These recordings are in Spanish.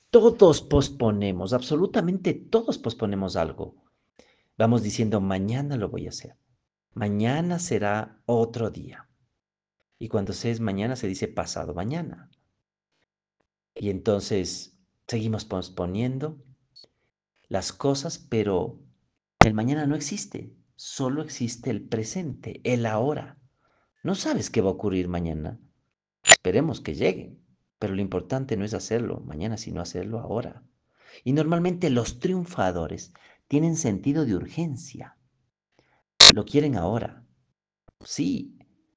Todos posponemos, absolutamente todos posponemos algo. Vamos diciendo, mañana lo voy a hacer. Mañana será otro día. Y cuando se es mañana se dice pasado mañana. Y entonces seguimos posponiendo las cosas, pero el mañana no existe. Solo existe el presente, el ahora. No sabes qué va a ocurrir mañana. Esperemos que llegue. Pero lo importante no es hacerlo mañana, sino hacerlo ahora. Y normalmente los triunfadores tienen sentido de urgencia. Lo quieren ahora. Sí,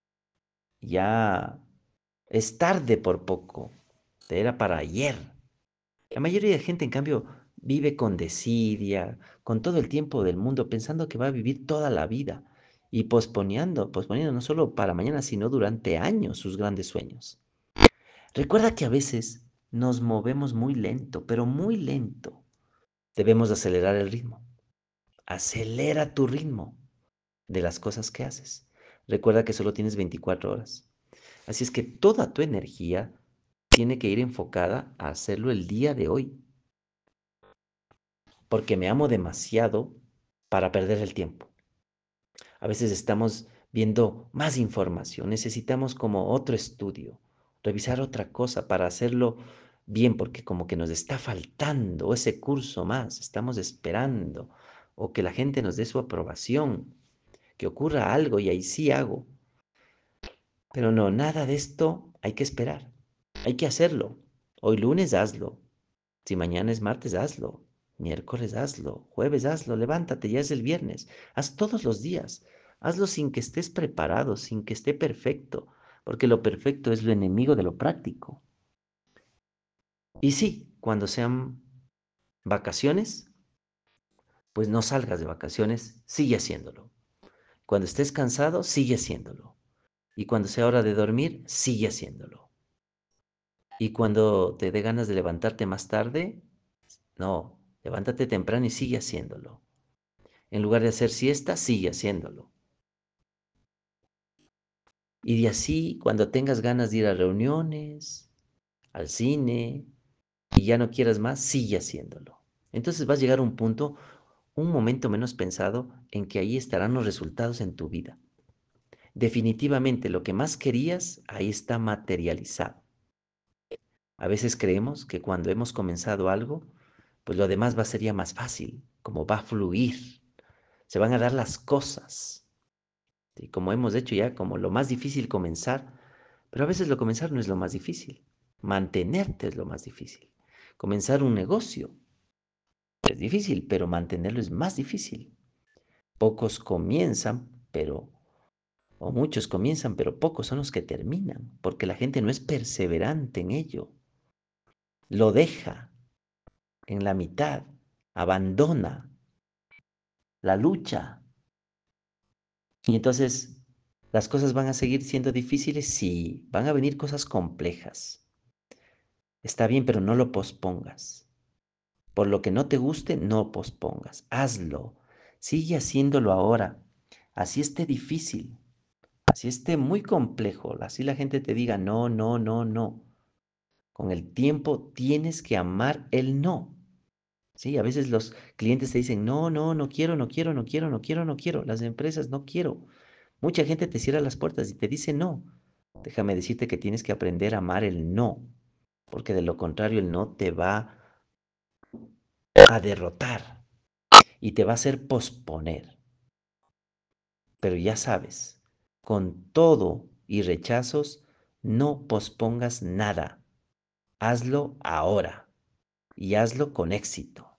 ya es tarde por poco. Era para ayer. La mayoría de gente, en cambio, vive con desidia, con todo el tiempo del mundo, pensando que va a vivir toda la vida y posponiendo no solo para mañana, sino durante años sus grandes sueños. Recuerda que a veces nos movemos muy lento, pero muy lento. Debemos acelerar el ritmo. Acelera tu ritmo de las cosas que haces. Recuerda que solo tienes 24 horas. Así es que toda tu energía tiene que ir enfocada a hacerlo el día de hoy, porque me amo demasiado para perder el tiempo. A veces estamos viendo más información, necesitamos como otro estudio, revisar otra cosa para hacerlo bien, porque como que nos está faltando ese curso más, estamos esperando, o que la gente nos dé su aprobación, que ocurra algo y ahí sí hago. Pero no, nada de esto hay que esperar, hay que hacerlo. Hoy lunes hazlo, si mañana es martes hazlo, miércoles hazlo, jueves hazlo, levántate, ya es el viernes, haz todos los días, hazlo sin que estés preparado, sin que esté perfecto, porque lo perfecto es lo enemigo de lo práctico. Y sí, cuando sean vacaciones, pues no salgas de vacaciones, sigue haciéndolo. Cuando estés cansado, sigue haciéndolo. Y cuando sea hora de dormir, sigue haciéndolo. Y cuando te dé ganas de levantarte más tarde, no, levántate temprano y sigue haciéndolo. En lugar de hacer siesta, sigue haciéndolo. Y de así, cuando tengas ganas de ir a reuniones, al cine, y ya no quieras más, sigue haciéndolo. Entonces vas a llegar a un punto, un momento menos pensado, en que ahí estarán los resultados en tu vida. Definitivamente lo que más querías, ahí está materializado. A veces creemos que cuando hemos comenzado algo, pues lo demás va a ser ya más fácil, como va a fluir, se van a dar las cosas. Y como hemos hecho ya, como lo más difícil comenzar, pero a veces lo comenzar no es lo más difícil, mantenerte es lo más difícil. Comenzar un negocio es difícil, pero mantenerlo es más difícil. Pocos comienzan, o muchos comienzan, pero pocos son los que terminan, porque la gente no es perseverante en ello. Lo deja en la mitad, abandona la lucha. Y entonces, ¿las cosas van a seguir siendo difíciles? Sí, van a venir cosas complejas. Está bien, pero no lo pospongas. Por lo que no te guste, no pospongas. Hazlo. Sigue haciéndolo ahora. Así esté difícil, así esté muy complejo, así la gente te diga no, no, no, no. Con el tiempo tienes que amar el no. Sí, a veces los clientes te dicen, no, no, no quiero, no quiero, no quiero, no quiero, no quiero. Las empresas no quiero. Mucha gente te cierra las puertas y te dice no. Déjame decirte que tienes que aprender a amar el no, porque de lo contrario el no te va a derrotar y te va a hacer posponer. Pero ya sabes, con todo y rechazos, no pospongas nada. Hazlo ahora y hazlo con éxito.